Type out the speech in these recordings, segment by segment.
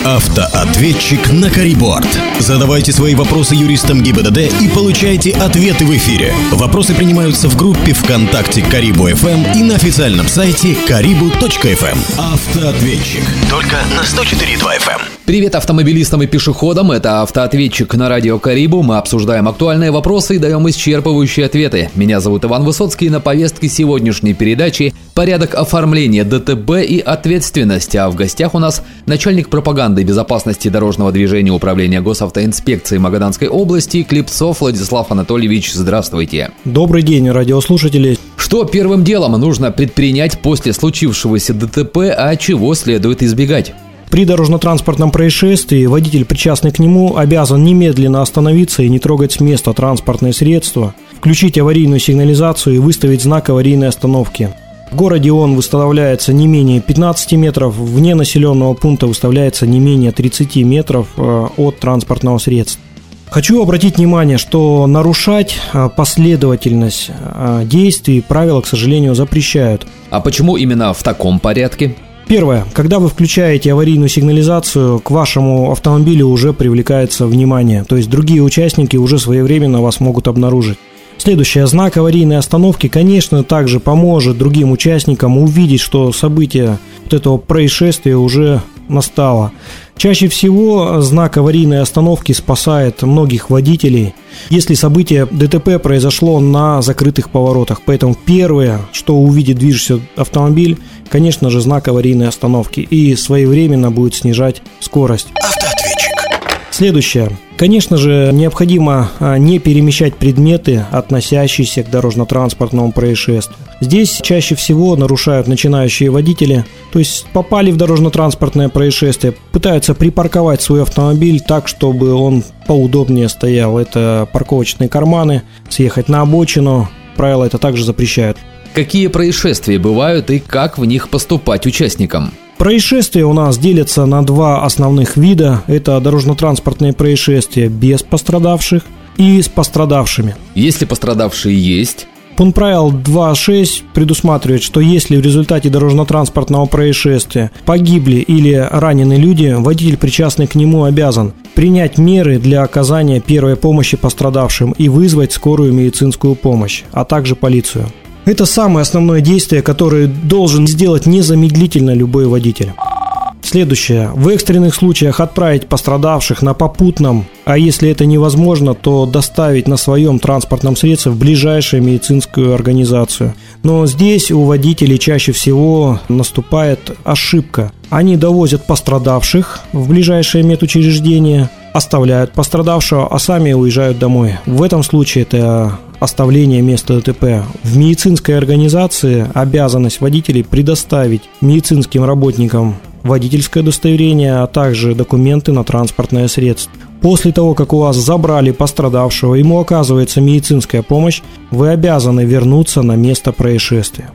Автоответчик на Кариборд. Задавайте свои вопросы юристам ГИБДД и получайте ответы в эфире. Вопросы принимаются в группе ВКонтакте Карибу FM и на официальном сайте karibu.fm. Автоответчик. Только на 104.2 FM. Привет автомобилистам и пешеходам, это автоответчик на радио Карибу. Мы обсуждаем актуальные вопросы и даем исчерпывающие ответы. Меня зовут Иван Высоцкий, на повестке сегодняшней передачи порядок оформления ДТП и ответственность. А в гостях у нас начальник пропаганды и безопасности дорожного движения Управления госавтоинспекции Магаданской области Клепцов Владислав Анатольевич. Здравствуйте. Добрый день, радиослушатели. Что первым делом нужно предпринять после случившегося ДТП, а чего следует избегать? При дорожно-транспортном происшествии водитель, причастный к нему, обязан немедленно остановиться и не трогать с места транспортное средство, включить аварийную сигнализацию и выставить знак аварийной остановки. В городе он выставляется не менее 15 метров, вне населенного пункта выставляется не менее 30 метров от транспортного средства. Хочу обратить внимание, что нарушать последовательность действий правила, к сожалению, запрещают. А почему именно в таком порядке? Первое. Когда вы включаете аварийную сигнализацию, к вашему автомобилю уже привлекается внимание, то есть другие участники уже своевременно вас могут обнаружить. Следующее. Знак аварийной остановки, конечно, также поможет другим участникам увидеть, что событие вот этого происшествия уже настало. Чаще всего знак аварийной остановки спасает многих водителей, если событие ДТП произошло на закрытых поворотах. Поэтому первое, что увидит движущийся автомобиль, конечно же, знак аварийной остановки, и своевременно будет снижать скорость. Автоответчик. Следующее. Конечно же, необходимо не перемещать предметы, относящиеся к дорожно-транспортному происшествию. Здесь чаще всего нарушают начинающие водители, то есть попали в дорожно-транспортное происшествие, пытаются припарковать свой автомобиль так, чтобы он поудобнее стоял. Это парковочные карманы, съехать на обочину, правила это также запрещают. Какие происшествия бывают и как в них поступать участникам? Происшествия у нас делятся на два основных вида. Это дорожно-транспортные происшествия без пострадавших и с пострадавшими. Если пострадавшие есть... Пункт правил 2.6 предусматривает, что если в результате дорожно-транспортного происшествия погибли или ранены люди, водитель, причастный к нему, обязан принять меры для оказания первой помощи пострадавшим и вызвать скорую медицинскую помощь, а также полицию. Это самое основное действие, которое должен сделать незамедлительно любой водитель. Следующее. В экстренных случаях отправить пострадавших на попутном, а если это невозможно, то доставить на своем транспортном средстве в ближайшую медицинскую организацию. Но здесь у водителей чаще всего наступает ошибка. Они довозят пострадавших в ближайшее медучреждение, оставляют пострадавшего, а сами уезжают домой. В этом случае это оставление места ДТП. В медицинской организации обязанность водителей предоставить медицинским работникам водительское удостоверение, а также документы на транспортное средство. После того, как у вас забрали пострадавшего, ему оказывается медицинская помощь, вы обязаны вернуться на место происшествия.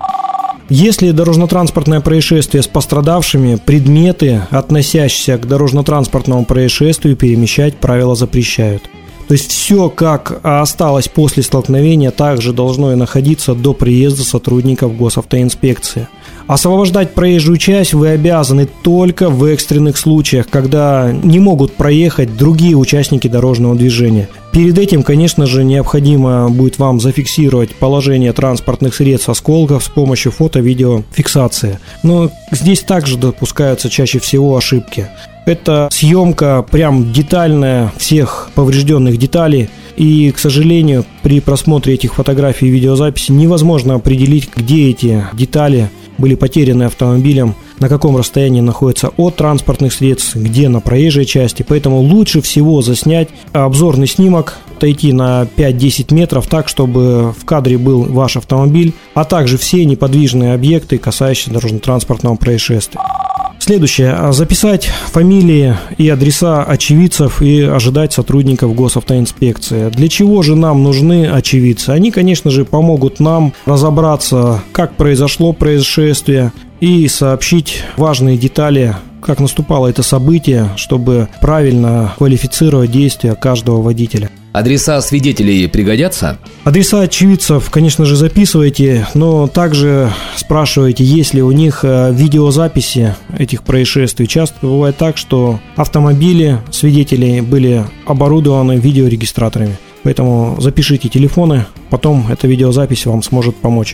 Если дорожно-транспортное происшествие с пострадавшими, предметы, относящиеся к дорожно-транспортному происшествию, перемещать правила запрещают. То есть все, как осталось после столкновения, также должно и находиться до приезда сотрудников госавтоинспекции. Освобождать проезжую часть вы обязаны только в экстренных случаях, когда не могут проехать другие участники дорожного движения. Перед этим, конечно же, необходимо будет вам зафиксировать положение транспортных средств осколков с помощью фото-видеофиксации. Но здесь также допускаются чаще всего ошибки. Это съемка прям детальная всех поврежденных деталей. И, к сожалению, при просмотре этих фотографий и видеозаписи невозможно определить, где эти детали были потеряны автомобилем, на каком расстоянии находятся от транспортных средств, где на проезжей части. Поэтому лучше всего заснять обзорный снимок, отойти на 5-10 метров так, чтобы в кадре был ваш автомобиль, а также все неподвижные объекты, касающиеся дорожно-транспортного происшествия. Следующее. Записать фамилии и адреса очевидцев и ожидать сотрудников госавтоинспекции. Для чего же нам нужны очевидцы? Они, конечно же, помогут нам разобраться, как произошло происшествие, и сообщить важные детали, как наступало это событие, чтобы правильно квалифицировать действия каждого водителя. Адреса свидетелей пригодятся? Адреса очевидцев, конечно же, записывайте, но также спрашивайте, есть ли у них видеозаписи этих происшествий. Часто бывает так, что автомобили свидетелей были оборудованы видеорегистраторами. Поэтому запишите телефоны, потом эта видеозапись вам сможет помочь.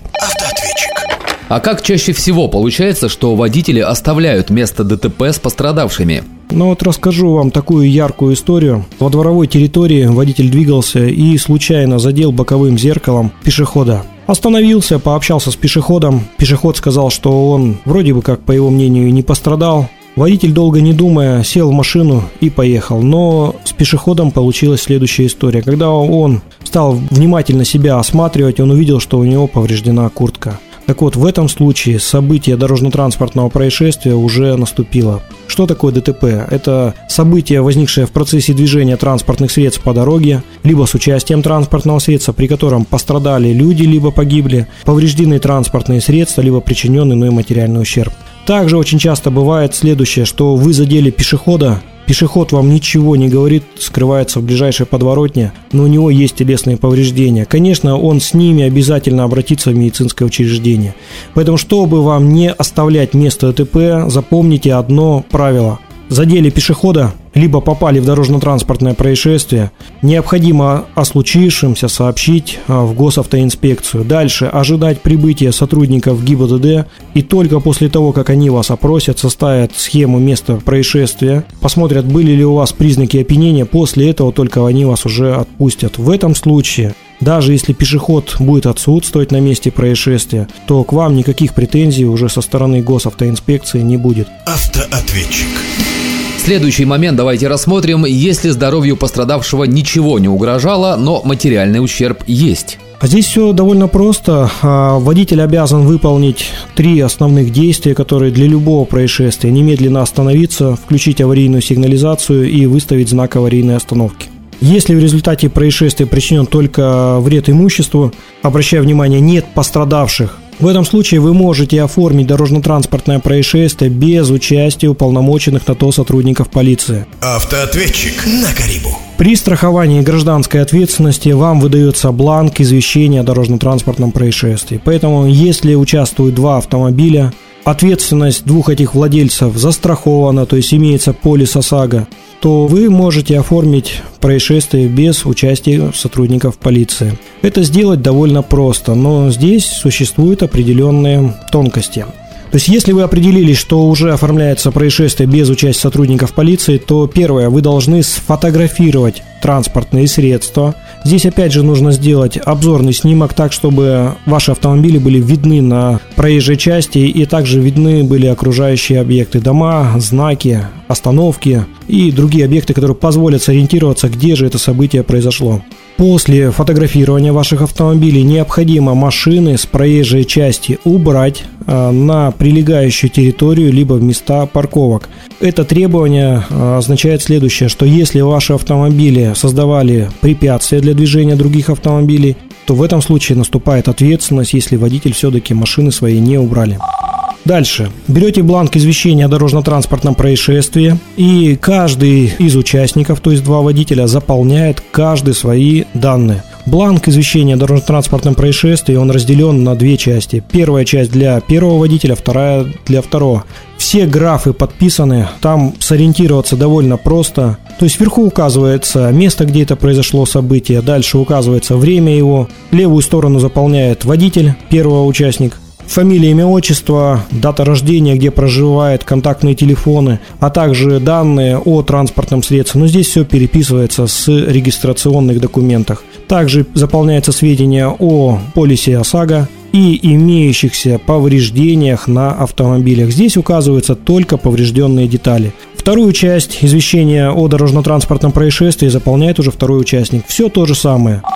А как чаще всего получается, что водители оставляют место ДТП с пострадавшими? Ну вот расскажу вам такую яркую историю. Во дворовой территории водитель двигался и случайно задел боковым зеркалом пешехода. Остановился, пообщался с пешеходом. Пешеход сказал, что он вроде бы как, по его мнению, не пострадал. Водитель, долго не думая, сел в машину и поехал. Но с пешеходом получилась следующая история. Когда он стал внимательно себя осматривать, он увидел, что у него повреждена куртка. Так вот, в этом случае событие дорожно-транспортного происшествия уже наступило. Что такое ДТП? Это событие, возникшее в процессе движения транспортных средств по дороге, либо с участием транспортного средства, при котором пострадали люди, либо погибли, повреждены транспортные средства, либо причинен иной материальный ущерб. Также очень часто бывает следующее, что вы задели пешехода, пешеход вам ничего не говорит, скрывается в ближайшей подворотне, но у него есть телесные повреждения. Конечно, он с ними обязательно обратится в медицинское учреждение. Поэтому, чтобы вам не оставлять место ДТП, запомните одно правило. Задели пешехода, либо попали в дорожно-транспортное происшествие, необходимо о случившемся сообщить в госавтоинспекцию. Дальше ожидать прибытия сотрудников ГИБДД, и только после того, как они вас опросят, составят схему места происшествия, посмотрят, были ли у вас признаки опьянения, после этого только они вас уже отпустят. В этом случае, даже если пешеход будет отсутствовать на месте происшествия, то к вам никаких претензий уже со стороны госавтоинспекции не будет. Автоответчик. Следующий момент давайте рассмотрим. Если здоровью пострадавшего ничего не угрожало, но материальный ущерб есть. А здесь все довольно просто. Водитель обязан выполнить 3 основных действия, которые для любого происшествия: немедленно остановиться, включить аварийную сигнализацию и выставить знак аварийной остановки. Если в результате происшествия причинен только вред имуществу, обращая внимание, нет пострадавших, в этом случае вы можете оформить дорожно-транспортное происшествие без участия уполномоченных на то сотрудников полиции. Автоответчик на Карибу. При страховании гражданской ответственности вам выдается бланк извещения о дорожно-транспортном происшествии. Поэтому, если участвуют 2 автомобиля, ответственность 2 этих владельцев застрахована, то есть имеется полис ОСАГО, то вы можете оформить происшествие без участия сотрудников полиции. Это сделать довольно просто, но здесь существуют определенные тонкости. То есть, если вы определились, что уже оформляется происшествие без участия сотрудников полиции, то первое, вы должны сфотографировать транспортные средства. Здесь опять же нужно сделать обзорный снимок так, чтобы ваши автомобили были видны на проезжей части и также видны были окружающие объекты, дома, знаки, остановки и другие объекты, которые позволят сориентироваться, где же это событие произошло. После фотографирования ваших автомобилей необходимо машины с проезжей части убрать на прилегающую территорию либо в места парковок. Это требование означает следующее, что если ваши автомобили создавали препятствия для движения других автомобилей, то в этом случае наступает ответственность, если водитель все-таки машины свои не убрали. Дальше. Берете бланк извещения о дорожно-транспортном происшествии, и каждый из участников, то есть 2 водителя, заполняет каждый свои данные. Бланк извещения о дорожно-транспортном происшествии, он разделен на 2 части. Первая часть для первого водителя, вторая для второго. Все графы подписаны, там сориентироваться довольно просто. То есть вверху указывается место, где это произошло событие, дальше указывается время его, левую сторону заполняет водитель, первый участник, фамилия, имя, отчество, дата рождения, где проживает, контактные телефоны, а также данные о транспортном средстве. Но здесь все переписывается с регистрационных документов. Также заполняются сведения о полисе ОСАГО и имеющихся повреждениях на автомобилях. Здесь указываются только поврежденные детали. Вторую часть извещения о дорожно-транспортном происшествии заполняет уже второй участник. Все то же самое.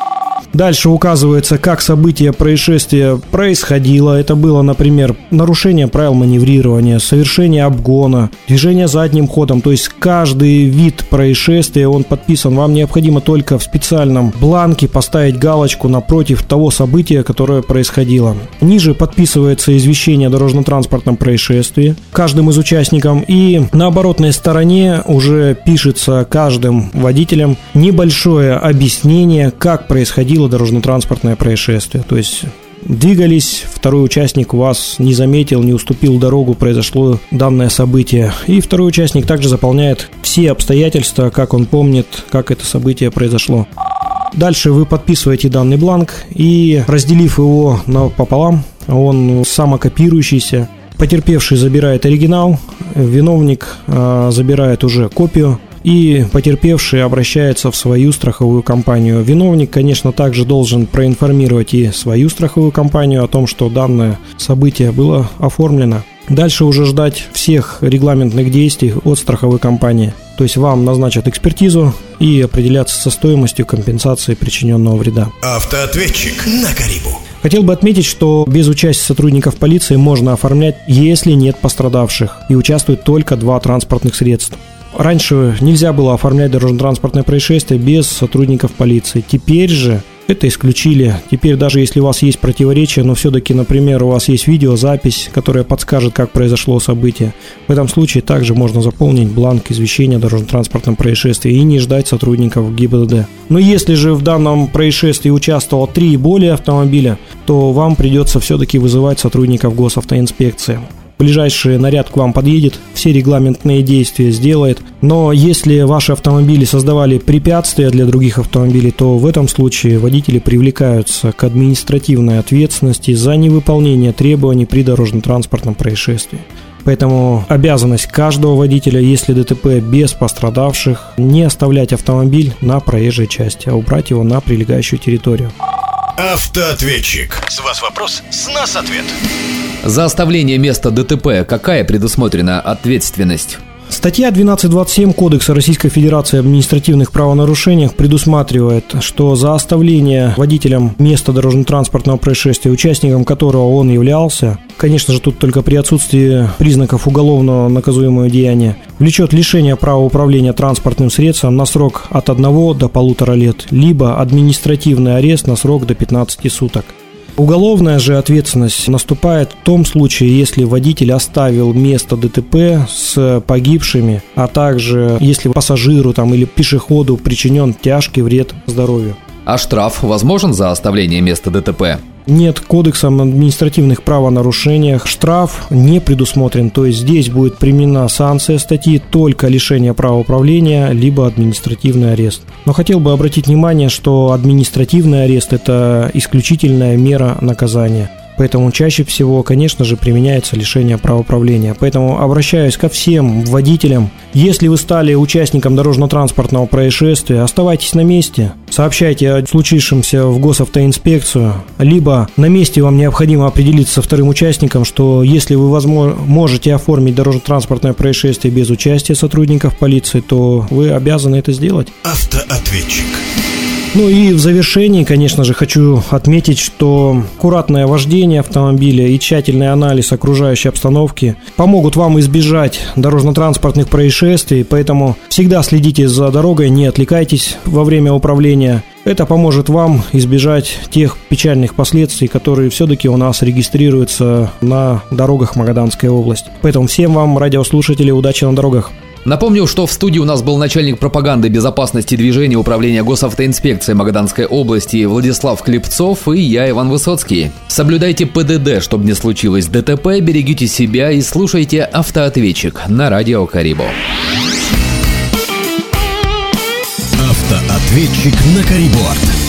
Дальше указывается, как событие происшествия происходило. Это было, например, нарушение правил маневрирования, совершение обгона, движение задним ходом. То есть каждый вид происшествия, он подписан. Вам необходимо только в специальном бланке поставить галочку напротив того события, которое происходило. Ниже подписывается извещение о дорожно-транспортном происшествии каждым из участников. И на оборотной стороне уже пишется каждым водителем небольшое объяснение, как происходило дорожно-транспортное происшествие. То есть двигались, второй участник вас не заметил, не уступил дорогу, произошло данное событие. И второй участник также заполняет все обстоятельства, как он помнит, как это событие произошло. Дальше вы подписываете данный бланк и, разделив его пополам, он самокопирующийся. Потерпевший забирает оригинал, виновник забирает уже копию. И потерпевший обращается в свою страховую компанию. Виновник, конечно, также должен проинформировать и свою страховую компанию о том, что данное событие было оформлено. Дальше уже ждать всех регламентных действий от страховой компании. То есть вам назначат экспертизу и определяться со стоимостью компенсации причиненного вреда. Автоответчик на Карибу. Хотел бы отметить, что без участия сотрудников полиции можно оформлять, если нет пострадавших, и участвуют только 2 транспортных средства. Раньше нельзя было оформлять дорожно-транспортное происшествие без сотрудников полиции. Теперь же это исключили. Теперь даже если у вас есть противоречия, но все-таки, например, у вас есть видеозапись, которая подскажет, как произошло событие, в этом случае также можно заполнить бланк извещения о дорожно-транспортном происшествии и не ждать сотрудников ГИБДД. Но если же в данном происшествии участвовало 3 и более автомобиля, то вам придется все-таки вызывать сотрудников госавтоинспекции. Ближайший наряд к вам подъедет, все регламентные действия сделает. Но если ваши автомобили создавали препятствия для других автомобилей, то в этом случае водители привлекаются к административной ответственности за невыполнение требований при дорожно-транспортном происшествии. Поэтому обязанность каждого водителя, если ДТП без пострадавших, не оставлять автомобиль на проезжей части, а убрать его на прилегающую территорию. Автоответчик. С вас вопрос, с нас ответ. За оставление места ДТП какая предусмотрена ответственность? Статья 12.27 Кодекса Российской Федерации об административных правонарушениях предусматривает, что за оставление водителем места дорожно-транспортного происшествия, участником которого он являлся, конечно же, тут только при отсутствии признаков уголовного наказуемого деяния, влечет лишение права управления транспортным средством на срок от 1 до 1,5 лет, либо административный арест на срок до 15 суток. Уголовная же ответственность наступает в том случае, если водитель оставил место ДТП с погибшими, а также если пассажиру или пешеходу причинен тяжкий вред здоровью. А штраф возможен за оставление места ДТП? Нет, Кодексом административных правонарушениях штраф не предусмотрен, то есть здесь будет применена санкция статьи только лишение права управления, либо административный арест. Но хотел бы обратить внимание, что административный арест – это исключительная мера наказания. Поэтому чаще всего, конечно же, применяется лишение права управления. Поэтому обращаюсь ко всем водителям. Если вы стали участником дорожно-транспортного происшествия, оставайтесь на месте, сообщайте о случившемся в госавтоинспекцию, либо на месте вам необходимо определиться со вторым участником, что если вы можете оформить дорожно-транспортное происшествие без участия сотрудников полиции, то вы обязаны это сделать. Автоответчик. Ну и в завершении, конечно же, хочу отметить, что аккуратное вождение автомобиля и тщательный анализ окружающей обстановки помогут вам избежать дорожно-транспортных происшествий, поэтому всегда следите за дорогой, не отвлекайтесь во время управления. Это поможет вам избежать тех печальных последствий, которые все-таки у нас регистрируются на дорогах Магаданской области. Поэтому всем вам, радиослушатели, удачи на дорогах. Напомню, что в студии у нас был начальник пропаганды безопасности движения Управления госавтоинспекции Магаданской области Владислав Клепцов и я, Иван Высоцкий. Соблюдайте ПДД, чтобы не случилось ДТП, берегите себя и слушайте «Автоответчик» на радио Карибу. Автоответчик на Кариборд.